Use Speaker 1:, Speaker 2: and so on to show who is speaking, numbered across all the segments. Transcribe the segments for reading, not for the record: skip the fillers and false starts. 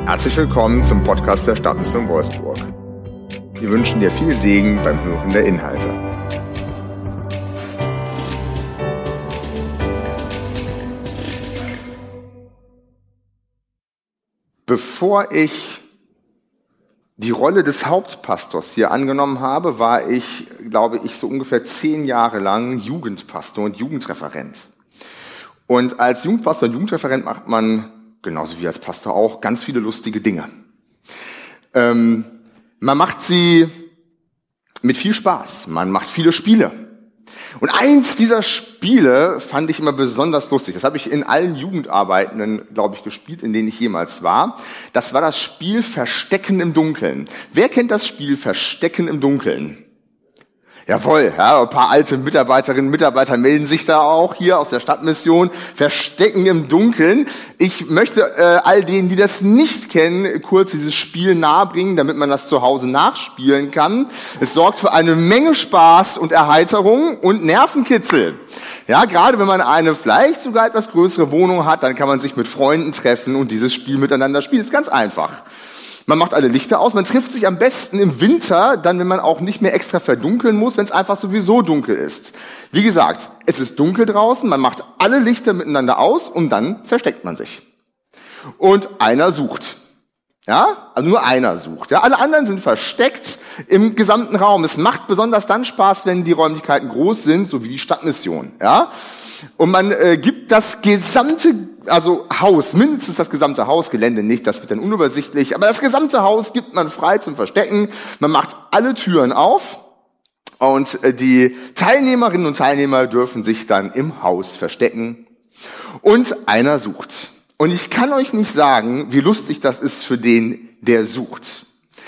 Speaker 1: Herzlich willkommen zum Podcast der Stadtmission Wolfsburg. Wir wünschen dir viel Segen beim Hören der Inhalte. Bevor ich die Rolle des Hauptpastors hier angenommen habe, war ich, glaube ich, so ungefähr 10 Jahre lang Jugendpastor und Jugendreferent. Und als Jugendpastor und Jugendreferent macht man, genauso wie als Pastor auch, ganz viele lustige Dinge. Man macht sie mit viel Spaß, man macht viele Spiele. Und eins dieser Spiele fand ich immer besonders lustig. Das habe ich in allen Jugendarbeiten, glaube ich, gespielt, in denen ich jemals war. Das war das Spiel Verstecken im Dunkeln. Wer kennt das Spiel Verstecken im Dunkeln? Jawohl, ja, ein paar alte Mitarbeiterinnen und Mitarbeiter melden sich da auch hier aus der Stadtmission. Verstecken im Dunkeln. Ich möchte all denen, die das nicht kennen, kurz dieses Spiel nahebringen, damit man das zu Hause nachspielen kann. Es sorgt für eine Menge Spaß und Erheiterung und Nervenkitzel. Ja, gerade wenn man eine vielleicht sogar etwas größere Wohnung hat, dann kann man sich mit Freunden treffen und dieses Spiel miteinander spielen. Ist ganz einfach. Man macht alle Lichter aus, man trifft sich am besten im Winter, dann wenn man auch nicht mehr extra verdunkeln muss, wenn es einfach sowieso dunkel ist. Wie gesagt, es ist dunkel draußen, man macht alle Lichter miteinander aus und dann versteckt man sich. Und einer sucht. Ja, also nur einer sucht. Ja, alle anderen sind versteckt im gesamten Raum. Es macht besonders dann Spaß, wenn die Räumlichkeiten groß sind, so wie die Stadtmission. Ja, und man gibt das gesamte, also Haus, mindestens das gesamte Hausgelände nicht, das wird dann unübersichtlich, aber das gesamte Haus gibt man frei zum Verstecken. Man macht alle Türen auf und die Teilnehmerinnen und Teilnehmer dürfen sich dann im Haus verstecken und einer sucht. Und ich kann euch nicht sagen, wie lustig das ist für den, der sucht.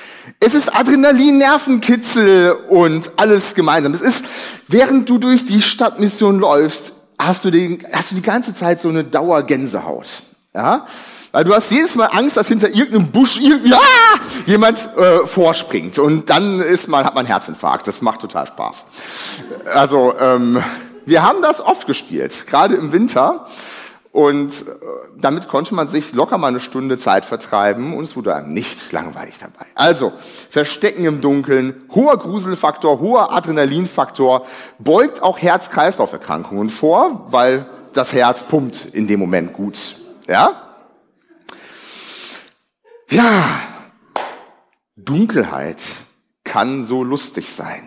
Speaker 1: Es ist Adrenalin, Nervenkitzel und alles gemeinsam. Es ist, während du durch die Stadtmission läufst, hast du die ganze Zeit so eine Dauergänsehaut. Ja? Weil du hast jedes Mal Angst, dass hinter irgendeinem Busch jemand vorspringt. Und dann hat man einen Herzinfarkt. Das macht total Spaß. Also, wir haben das oft gespielt, gerade im Winter. Und damit konnte man sich locker mal eine Stunde Zeit vertreiben und es wurde einem nicht langweilig dabei. Also, Verstecken im Dunkeln, hoher Gruselfaktor, hoher Adrenalinfaktor, beugt auch Herz-Kreislauf-Erkrankungen vor, weil das Herz pumpt in dem Moment gut. Ja? Ja, Dunkelheit kann so lustig sein.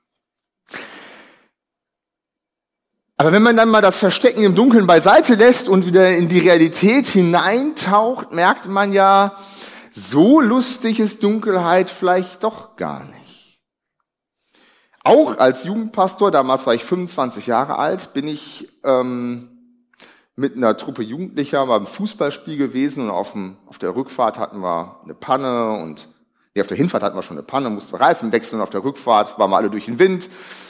Speaker 1: Aber wenn man dann mal das Verstecken im Dunkeln beiseite lässt und wieder in die Realität hineintaucht, merkt man ja, so lustig ist Dunkelheit vielleicht doch gar nicht. Auch als Jugendpastor, damals war ich 25 Jahre alt, bin ich mit einer Truppe Jugendlicher beim Fußballspiel gewesen und auf der Rückfahrt hatten wir eine Panne und auf der Hinfahrt hatten wir schon eine Panne, mussten wir Reifen wechseln und auf der Rückfahrt waren wir alle durch den Wind.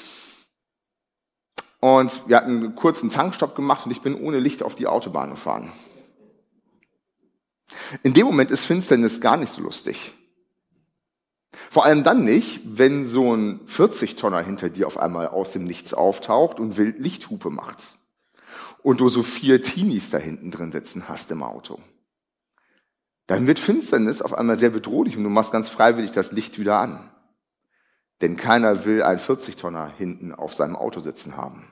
Speaker 1: Und wir hatten einen kurzen Tankstopp gemacht und ich bin ohne Licht auf die Autobahn gefahren. In dem Moment ist Finsternis gar nicht so lustig. Vor allem dann nicht, wenn so ein 40-Tonner hinter dir auf einmal aus dem Nichts auftaucht und wild Lichthupe macht. Und du so 4 Teenies da hinten drin sitzen hast im Auto. Dann wird Finsternis auf einmal sehr bedrohlich und du machst ganz freiwillig das Licht wieder an. Denn keiner will einen 40-Tonner hinten auf seinem Auto sitzen haben.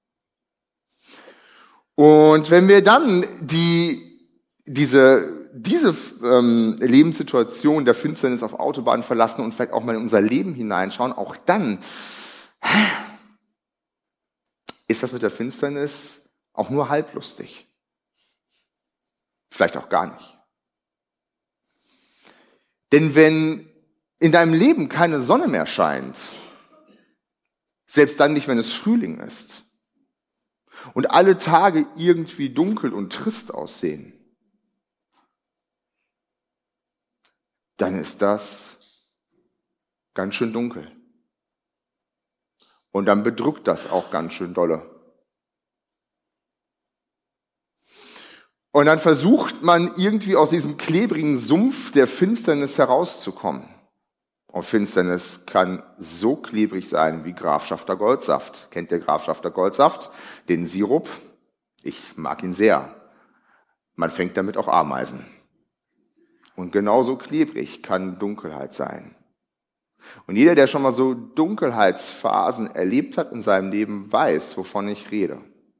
Speaker 1: Und wenn wir dann diese Lebenssituation der Finsternis auf Autobahnen verlassen und vielleicht auch mal in unser Leben hineinschauen, auch dann ist das mit der Finsternis auch nur halblustig. Vielleicht auch gar nicht. Denn wenn in deinem Leben keine Sonne mehr scheint, selbst dann nicht, wenn es Frühling ist, und alle Tage irgendwie dunkel und trist aussehen, dann ist das ganz schön dunkel. Und dann bedrückt das auch ganz schön dolle. Und dann versucht man irgendwie aus diesem klebrigen Sumpf der Finsternis herauszukommen. Und Finsternis kann so klebrig sein wie Grafschafter Goldsaft. Kennt ihr Grafschafter Goldsaft? Den Sirup? Ich mag ihn sehr. Man fängt damit auch Ameisen. Und genauso klebrig kann Dunkelheit sein. Und jeder, der schon mal so Dunkelheitsphasen erlebt hat in seinem Leben, weiß, wovon ich rede.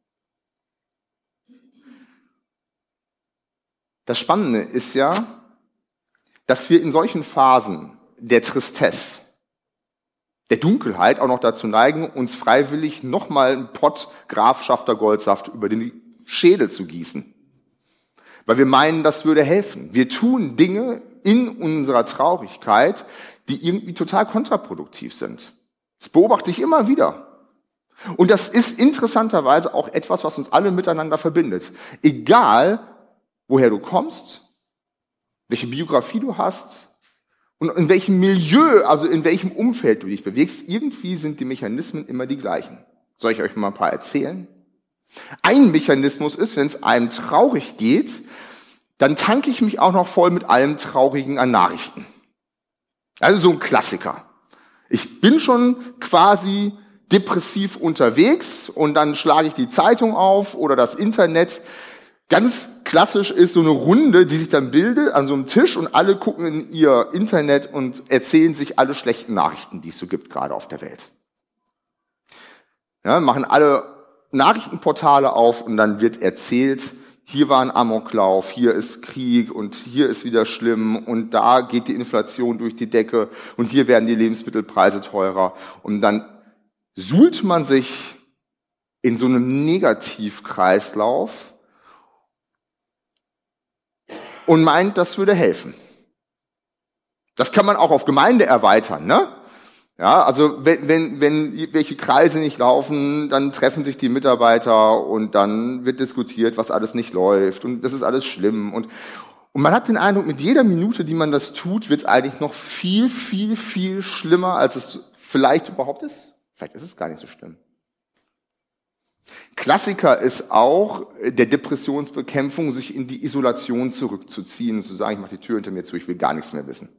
Speaker 1: Das Spannende ist ja, dass wir in solchen Phasen der Tristesse, der Dunkelheit auch noch dazu neigen, uns freiwillig nochmal einen Pott Grafschafter Goldsaft über den Schädel zu gießen. Weil wir meinen, das würde helfen. Wir tun Dinge in unserer Traurigkeit, die irgendwie total kontraproduktiv sind. Das beobachte ich immer wieder. Und das ist interessanterweise auch etwas, was uns alle miteinander verbindet. Egal, woher du kommst, welche Biografie du hast und in welchem Milieu, also in welchem Umfeld du dich bewegst, irgendwie sind die Mechanismen immer die gleichen. Soll ich euch mal ein paar erzählen? Ein Mechanismus ist, wenn es einem traurig geht, dann tanke ich mich auch noch voll mit allem Traurigen an Nachrichten. Also so ein Klassiker. Ich bin schon quasi depressiv unterwegs und dann schlage ich die Zeitung auf oder das Internet. Ganz klassisch ist so eine Runde, die sich dann bildet an so einem Tisch und alle gucken in ihr Internet und erzählen sich alle schlechten Nachrichten, die es so gibt, gerade auf der Welt. Ja, machen alle Nachrichtenportale auf und dann wird erzählt, hier war ein Amoklauf, hier ist Krieg und hier ist wieder schlimm und da geht die Inflation durch die Decke und hier werden die Lebensmittelpreise teurer. Und dann suhlt man sich in so einem Negativkreislauf und meint, das würde helfen. Das kann man auch auf Gemeinde erweitern, ne? Ja, also wenn welche Kreise nicht laufen, dann treffen sich die Mitarbeiter und dann wird diskutiert, was alles nicht läuft und das ist alles schlimm. Und man hat den Eindruck, mit jeder Minute, die man das tut, wird es eigentlich noch viel, viel, viel schlimmer, als es vielleicht überhaupt ist. Vielleicht ist es gar nicht so schlimm. Klassiker ist auch der Depressionsbekämpfung, sich in die Isolation zurückzuziehen und zu sagen, ich mache die Tür hinter mir zu, ich will gar nichts mehr wissen.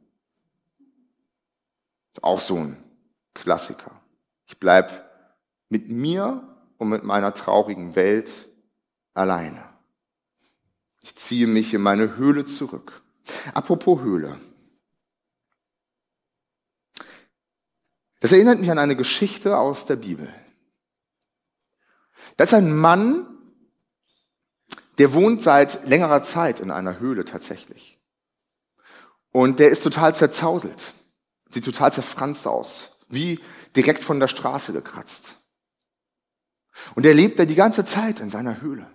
Speaker 1: Auch so ein Klassiker. Ich bleib mit mir und mit meiner traurigen Welt alleine. Ich ziehe mich in meine Höhle zurück. Apropos Höhle. Das erinnert mich an eine Geschichte aus der Bibel. Da ist ein Mann, der wohnt seit längerer Zeit in einer Höhle tatsächlich. Und der ist total zerzauselt. Sieht total zerfranst aus, wie direkt von der Straße gekratzt. Und er lebt da die ganze Zeit in seiner Höhle.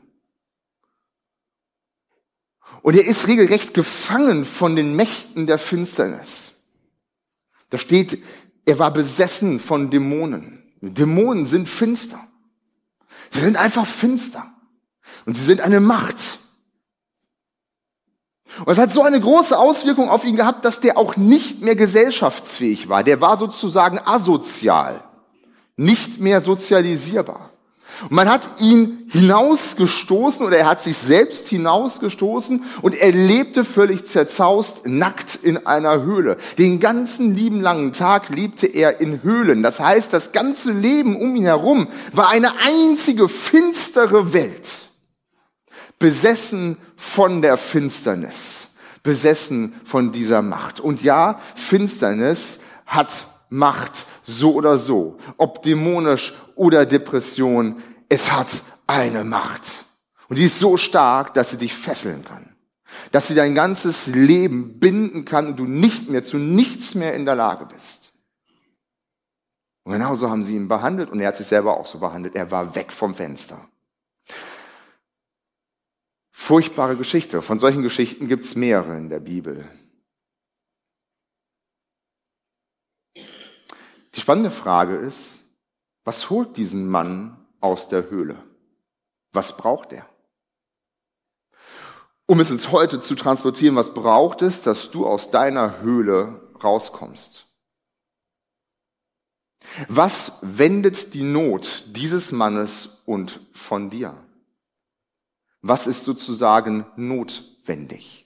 Speaker 1: Und er ist regelrecht gefangen von den Mächten der Finsternis. Da steht, er war besessen von Dämonen. Dämonen sind finster. Sie sind einfach finster. Und sie sind eine Macht. Und es hat so eine große Auswirkung auf ihn gehabt, dass der auch nicht mehr gesellschaftsfähig war. Der war sozusagen asozial, nicht mehr sozialisierbar. Und man hat ihn hinausgestoßen oder er hat sich selbst hinausgestoßen und er lebte völlig zerzaust, nackt in einer Höhle. Den ganzen lieben langen Tag lebte er in Höhlen. Das heißt, das ganze Leben um ihn herum war eine einzige finstere Welt. Besessen von der Finsternis, besessen von dieser Macht. Und ja, Finsternis hat Macht, so oder so, ob dämonisch oder Depression, es hat eine Macht. Und die ist so stark, dass sie dich fesseln kann, dass sie dein ganzes Leben binden kann und du nicht mehr zu nichts mehr in der Lage bist. Und genauso haben sie ihn behandelt und er hat sich selber auch so behandelt. Er war weg vom Fenster. Furchtbare Geschichte. Von solchen Geschichten gibt es mehrere in der Bibel. Die spannende Frage ist, was holt diesen Mann aus der Höhle? Was braucht er? Um es ins Heute zu transportieren, was braucht es, dass du aus deiner Höhle rauskommst? Was wendet die Not dieses Mannes und von dir? Was ist sozusagen notwendig?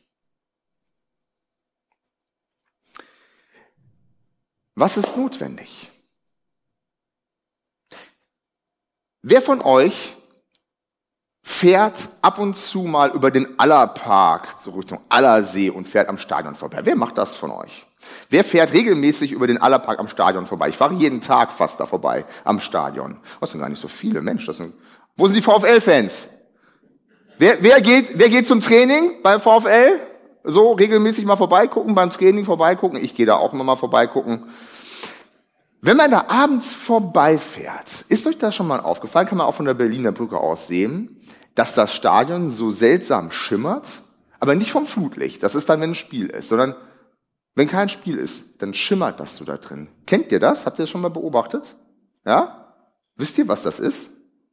Speaker 1: Was ist notwendig? Wer von euch fährt ab und zu mal über den Allerpark, so Richtung Allersee und fährt am Stadion vorbei? Wer macht das von euch? Wer fährt regelmäßig über den Allerpark am Stadion vorbei? Ich fahre jeden Tag fast da vorbei am Stadion. Das sind gar nicht so viele, Mensch. Wo sind die VfL-Fans? Wer geht zum Training beim VfL? So regelmäßig mal vorbeigucken, beim Training vorbeigucken. Ich gehe da auch immer mal vorbeigucken. Wenn man da abends vorbeifährt, ist euch das schon mal aufgefallen, kann man auch von der Berliner Brücke aus sehen, dass das Stadion so seltsam schimmert, aber nicht vom Flutlicht, das ist dann, wenn ein Spiel ist, sondern wenn kein Spiel ist, dann schimmert das so da drin. Kennt ihr das? Habt ihr das schon mal beobachtet? Ja? Wisst ihr, was das ist?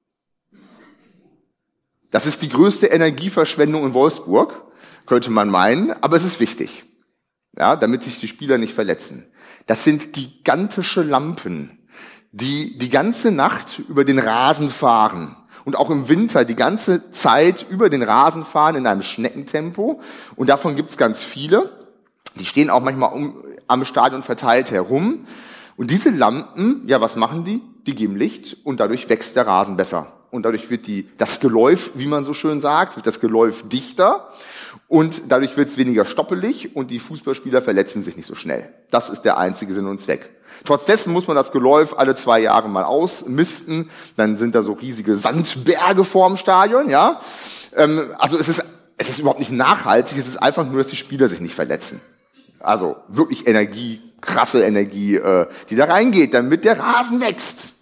Speaker 1: Das ist die größte Energieverschwendung in Wolfsburg, könnte man meinen, aber es ist wichtig, ja, damit sich die Spieler nicht verletzen. Das sind gigantische Lampen, die die ganze Nacht über den Rasen fahren und auch im Winter die ganze Zeit über den Rasen fahren in einem Schneckentempo. Und davon gibt's ganz viele. Die stehen auch manchmal am Stadion verteilt herum. Und diese Lampen, ja, was machen die? Die geben Licht und dadurch wächst der Rasen besser. Und dadurch wird das Geläuf, wie man so schön sagt, wird das Geläuf dichter. Und dadurch wird es weniger stoppelig und die Fußballspieler verletzen sich nicht so schnell. Das ist der einzige Sinn und Zweck. Trotz dessen muss man das Geläuf alle 2 Jahre mal ausmisten. Dann sind da so riesige Sandberge vorm Stadion, ja. Also es ist überhaupt nicht nachhaltig. Es ist einfach nur, dass die Spieler sich nicht verletzen. Also wirklich Energie, krasse Energie, die da reingeht, damit der Rasen wächst.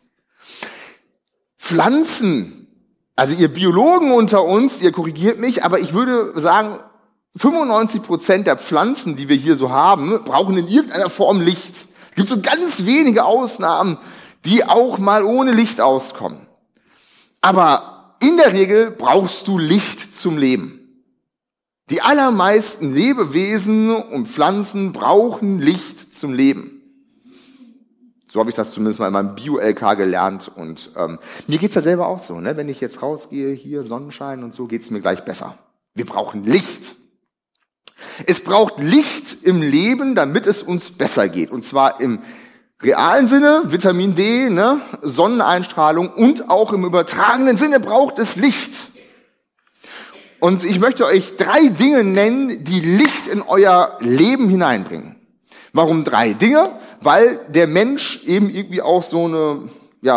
Speaker 1: Pflanzen, also ihr Biologen unter uns, ihr korrigiert mich, aber ich würde sagen, 95% der Pflanzen, die wir hier so haben, brauchen in irgendeiner Form Licht. Es gibt so ganz wenige Ausnahmen, die auch mal ohne Licht auskommen. Aber in der Regel brauchst du Licht zum Leben. Die allermeisten Lebewesen und Pflanzen brauchen Licht zum Leben. So habe ich das zumindest mal in meinem Bio-LK gelernt. Und mir geht's ja selber auch so, ne? Wenn ich jetzt rausgehe, hier Sonnenschein und so, geht's mir gleich besser. Wir brauchen Licht. Es braucht Licht im Leben, damit es uns besser geht. Und zwar im realen Sinne, Vitamin D, ne? Sonneneinstrahlung, und auch im übertragenen Sinne braucht es Licht. Und ich möchte euch 3 Dinge nennen, die Licht in euer Leben hineinbringen. Warum 3 Dinge? Weil der Mensch eben irgendwie auch so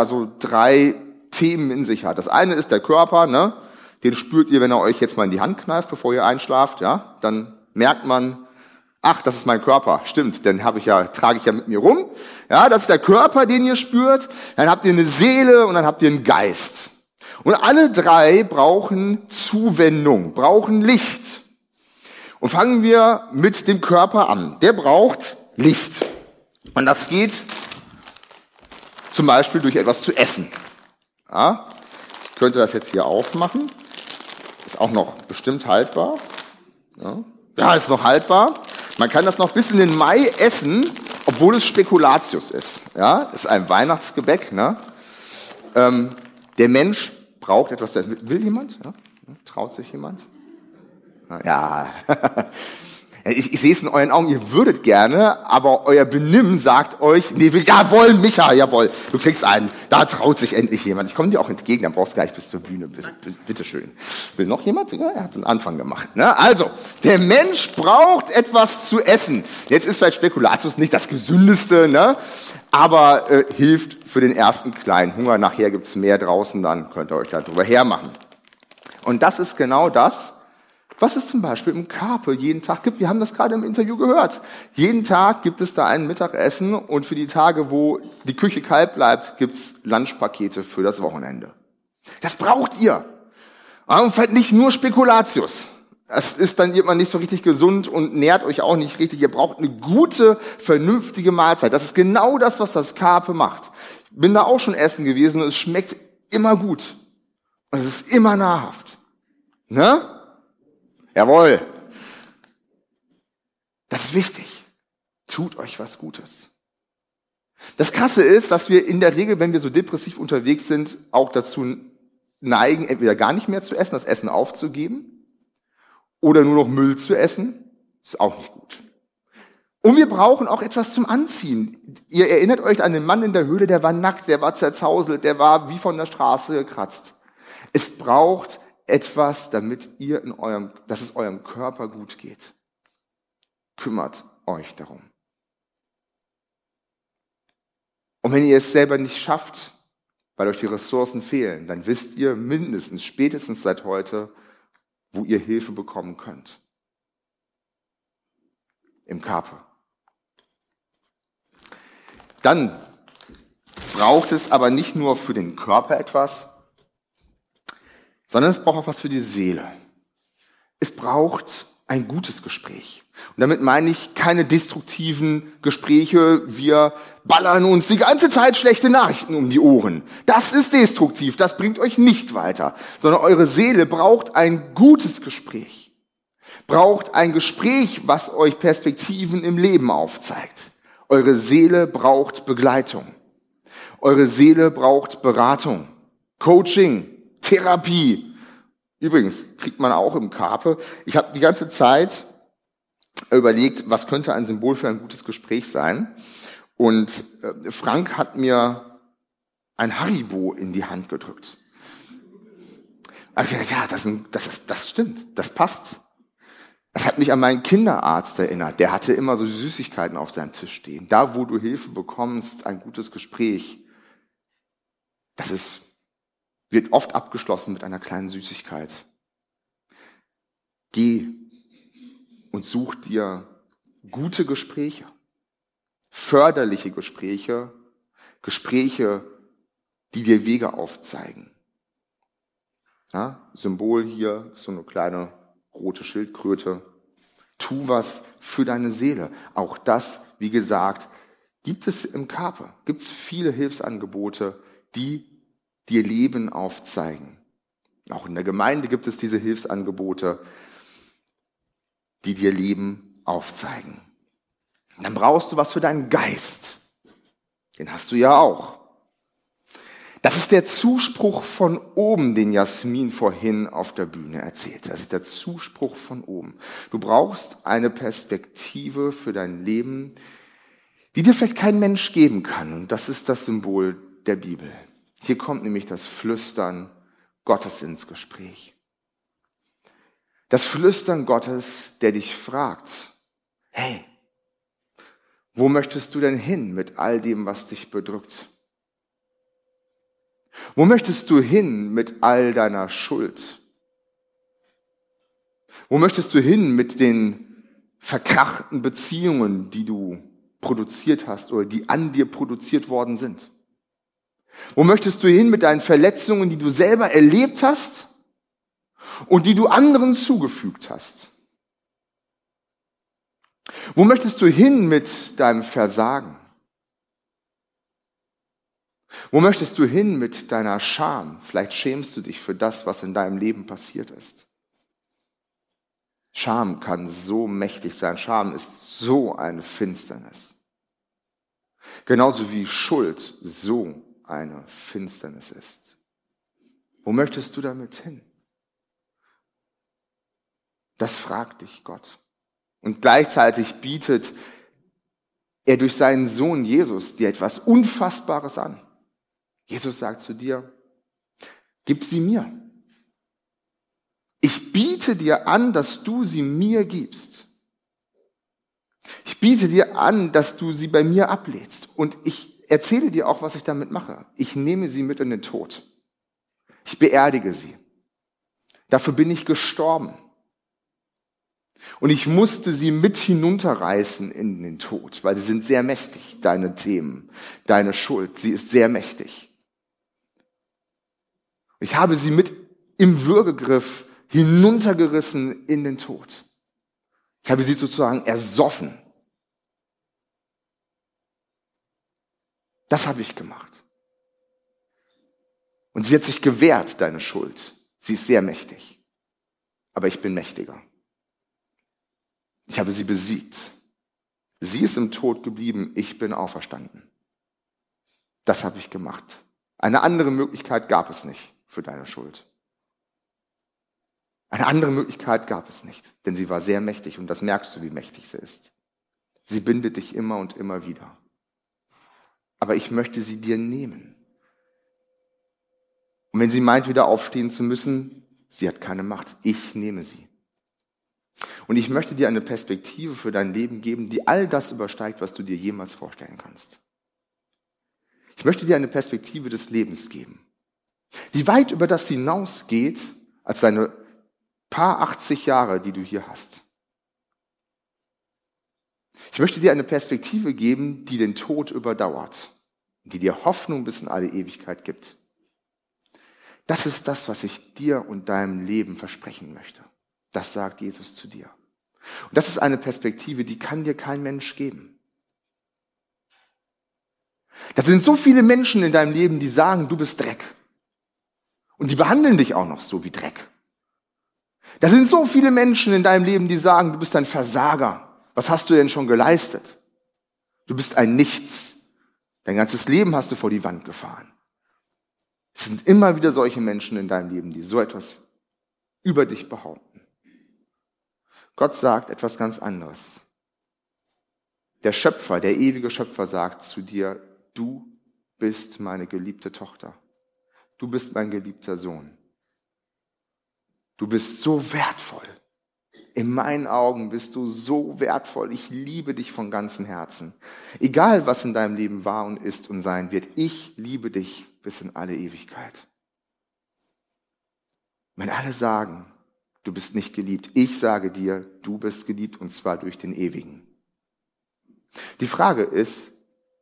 Speaker 1: 3 Themen in sich hat. Das eine ist der Körper, ne? Den spürt ihr, wenn er euch jetzt mal in die Hand kneift, bevor ihr einschlaft, ja? Dann merkt man, ach, das ist mein Körper. Stimmt, den trage ich ja mit mir rum. Ja, das ist der Körper, den ihr spürt. Dann habt ihr eine Seele und dann habt ihr einen Geist. Und alle 3 brauchen Zuwendung, brauchen Licht. Und fangen wir mit dem Körper an. Der braucht Licht. Und das geht zum Beispiel durch etwas zu essen. Ja, ich könnte das jetzt hier aufmachen. Ist auch noch bestimmt haltbar. Ja, ist noch haltbar. Man kann das noch bis in den Mai essen, obwohl es Spekulatius ist. Ja, ist ein Weihnachtsgebäck. Ne? Der Mensch braucht etwas zu essen. Will jemand? Ja? Traut sich jemand? Ja. Ich sehe es in euren Augen, ihr würdet gerne, aber euer Benimm sagt euch, nee, jawohl, Micha, jawohl, du kriegst einen, da traut sich endlich jemand. Ich komme dir auch entgegen, dann brauchst du gar nicht bis zur Bühne, bitteschön. Will noch jemand? Ja, er hat einen Anfang gemacht. Ne? Also, der Mensch braucht etwas zu essen. Jetzt ist vielleicht Spekulatius nicht das Gesündeste, ne? Aber hilft für den ersten kleinen Hunger. Nachher gibt's mehr draußen, dann könnt ihr euch da drüber hermachen. Und das ist genau das, was es zum Beispiel im Karpe jeden Tag gibt. Wir haben das gerade im Interview gehört. Jeden Tag gibt es da ein Mittagessen und für die Tage, wo die Küche kalt bleibt, gibt's Lunchpakete für das Wochenende. Das braucht ihr. Und vielleicht nicht nur Spekulatius. Das ist dann irgendwann nicht so richtig gesund und nährt euch auch nicht richtig. Ihr braucht eine gute, vernünftige Mahlzeit. Das ist genau das, was das Karpe macht. Ich bin da auch schon essen gewesen und es schmeckt immer gut. Und es ist immer nahrhaft. Ne? Jawohl. Das ist wichtig. Tut euch was Gutes. Das Krasse ist, dass wir in der Regel, wenn wir so depressiv unterwegs sind, auch dazu neigen, entweder gar nicht mehr zu essen, das Essen aufzugeben, oder nur noch Müll zu essen. Ist auch nicht gut. Und wir brauchen auch etwas zum Anziehen. Ihr erinnert euch an den Mann in der Höhle, der war nackt, der war zerzauselt, der war wie von der Straße gekratzt. Es braucht etwas, damit dass es eurem Körper gut geht. Kümmert euch darum. Und wenn ihr es selber nicht schafft, weil euch die Ressourcen fehlen, dann wisst ihr spätestens seit heute, wo ihr Hilfe bekommen könnt. Im Carpe. Dann braucht es aber nicht nur für den Körper etwas, sondern es braucht auch was für die Seele. Es braucht ein gutes Gespräch. Und damit meine ich keine destruktiven Gespräche. Wir ballern uns die ganze Zeit schlechte Nachrichten um die Ohren. Das ist destruktiv, das bringt euch nicht weiter. Sondern eure Seele braucht ein gutes Gespräch. Braucht ein Gespräch, was euch Perspektiven im Leben aufzeigt. Eure Seele braucht Begleitung. Eure Seele braucht Beratung, Coaching, Therapie. Übrigens, kriegt man auch im Carpe. Ich habe die ganze Zeit überlegt, was könnte ein Symbol für ein gutes Gespräch sein. Und Frank hat mir ein Haribo in die Hand gedrückt. Ja, das stimmt, das passt. Das hat mich an meinen Kinderarzt erinnert. Der hatte immer so Süßigkeiten auf seinem Tisch stehen. Da, wo du Hilfe bekommst, ein gutes Gespräch, wird oft abgeschlossen mit einer kleinen Süßigkeit. Geh und such dir gute Gespräche, förderliche Gespräche, Gespräche, die dir Wege aufzeigen. Ja, Symbol hier ist so eine kleine rote Schildkröte. Tu was für deine Seele. Auch das, wie gesagt, gibt es im Carpe. Gibt es viele Hilfsangebote, die dir Leben aufzeigen. Auch in der Gemeinde gibt es diese Hilfsangebote, die dir Leben aufzeigen. Dann brauchst du was für deinen Geist. Den hast du ja auch. Das ist der Zuspruch von oben, den Jasmin vorhin auf der Bühne erzählte. Das ist der Zuspruch von oben. Du brauchst eine Perspektive für dein Leben, die dir vielleicht kein Mensch geben kann. Und das ist das Symbol der Bibel. Hier kommt nämlich das Flüstern Gottes ins Gespräch. Das Flüstern Gottes, der dich fragt, hey, wo möchtest du denn hin mit all dem, was dich bedrückt? Wo möchtest du hin mit all deiner Schuld? Wo möchtest du hin mit den verkrachten Beziehungen, die du produziert hast oder die an dir produziert worden sind? Wo möchtest du hin mit deinen Verletzungen, die du selber erlebt hast und die du anderen zugefügt hast? Wo möchtest du hin mit deinem Versagen? Wo möchtest du hin mit deiner Scham? Vielleicht schämst du dich für das, was in deinem Leben passiert ist. Scham kann so mächtig sein. Scham ist so eine Finsternis. Genauso wie Schuld so eine Finsternis ist. Wo möchtest du damit hin? Das fragt dich Gott. Und gleichzeitig bietet er durch seinen Sohn Jesus dir etwas Unfassbares an. Jesus sagt zu dir, gib sie mir. Ich biete dir an, dass du sie mir gibst. Ich biete dir an, dass du sie bei mir ablädst. Und ich erzähle dir auch, was ich damit mache. Ich nehme sie mit in den Tod. Ich beerdige sie. Dafür bin ich gestorben. Und ich musste sie mit hinunterreißen in den Tod, weil sie sind sehr mächtig, deine Themen, deine Schuld. Sie ist sehr mächtig. Ich habe sie mit im Würgegriff hinuntergerissen in den Tod. Ich habe sie sozusagen ersoffen. Das habe ich gemacht. Und sie hat sich gewehrt, deine Schuld. Sie ist sehr mächtig. Aber ich bin mächtiger. Ich habe sie besiegt. Sie ist im Tod geblieben, ich bin auferstanden. Das habe ich gemacht. Eine andere Möglichkeit gab es nicht für deine Schuld. Eine andere Möglichkeit gab es nicht, denn sie war sehr mächtig und das merkst du, wie mächtig sie ist. Sie bindet dich immer und immer wieder. Aber ich möchte sie dir nehmen. Und wenn sie meint, wieder aufstehen zu müssen, Sie hat keine Macht. Ich nehme sie. Und ich möchte dir eine Perspektive für dein Leben geben, die all das übersteigt, was du dir jemals vorstellen kannst. Ich möchte dir eine Perspektive des Lebens geben, die weit über das hinausgeht, als deine paar 80 Jahre, die du hier hast. Ich möchte dir eine Perspektive geben, die den Tod überdauert, die dir Hoffnung bis in alle Ewigkeit gibt. Das ist das, was ich dir und deinem Leben versprechen möchte. Das sagt Jesus zu dir. Und das ist eine Perspektive, die kann dir kein Mensch geben. Da sind so viele Menschen in deinem Leben, die sagen, du bist Dreck. Und die behandeln dich auch noch so wie Dreck. Da sind so viele Menschen in deinem Leben, die sagen, du bist ein Versager. Was hast du denn schon geleistet? Du bist ein Nichts. Dein ganzes Leben hast du vor die Wand gefahren. Es sind immer wieder solche Menschen in deinem Leben, die so etwas über dich behaupten. Gott sagt etwas ganz anderes. Der Schöpfer, der ewige Schöpfer sagt zu dir, du bist meine geliebte Tochter. Du bist mein geliebter Sohn. Du bist so wertvoll. In meinen Augen bist du so wertvoll. Ich liebe dich von ganzem Herzen. Egal, was in deinem Leben war und ist und sein wird, ich liebe dich bis in alle Ewigkeit. Wenn alle sagen, du bist nicht geliebt, ich sage dir, du bist geliebt und zwar durch den Ewigen. Die Frage ist,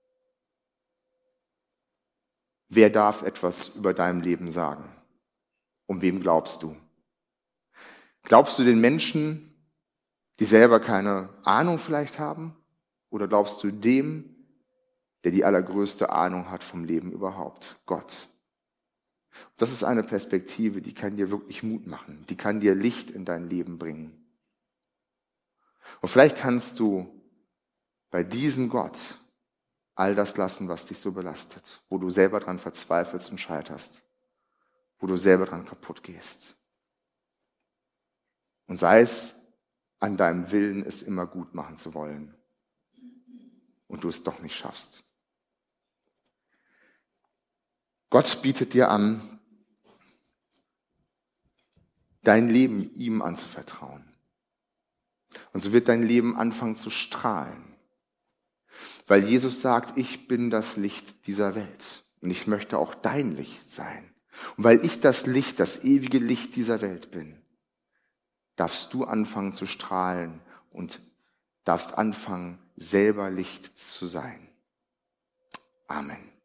Speaker 1: wer darf etwas über dein Leben sagen? Um wem glaubst du? Glaubst du den Menschen, die selber keine Ahnung vielleicht haben? Oder glaubst du dem, der die allergrößte Ahnung hat vom Leben überhaupt? Gott. Das ist eine Perspektive, die kann dir wirklich Mut machen. Die kann dir Licht in dein Leben bringen. Und vielleicht kannst du bei diesem Gott all das lassen, was dich so belastet, wo du selber dran verzweifelst und scheiterst, wo du selber dran kaputt gehst. Und sei es an deinem Willen, es immer gut machen zu wollen und du es doch nicht schaffst. Gott bietet dir an, dein Leben ihm anzuvertrauen. Und so wird dein Leben anfangen zu strahlen. Weil Jesus sagt, ich bin das Licht dieser Welt und ich möchte auch dein Licht sein. Und weil ich das Licht, das ewige Licht dieser Welt bin, darfst du anfangen zu strahlen und darfst anfangen, selber Licht zu sein. Amen.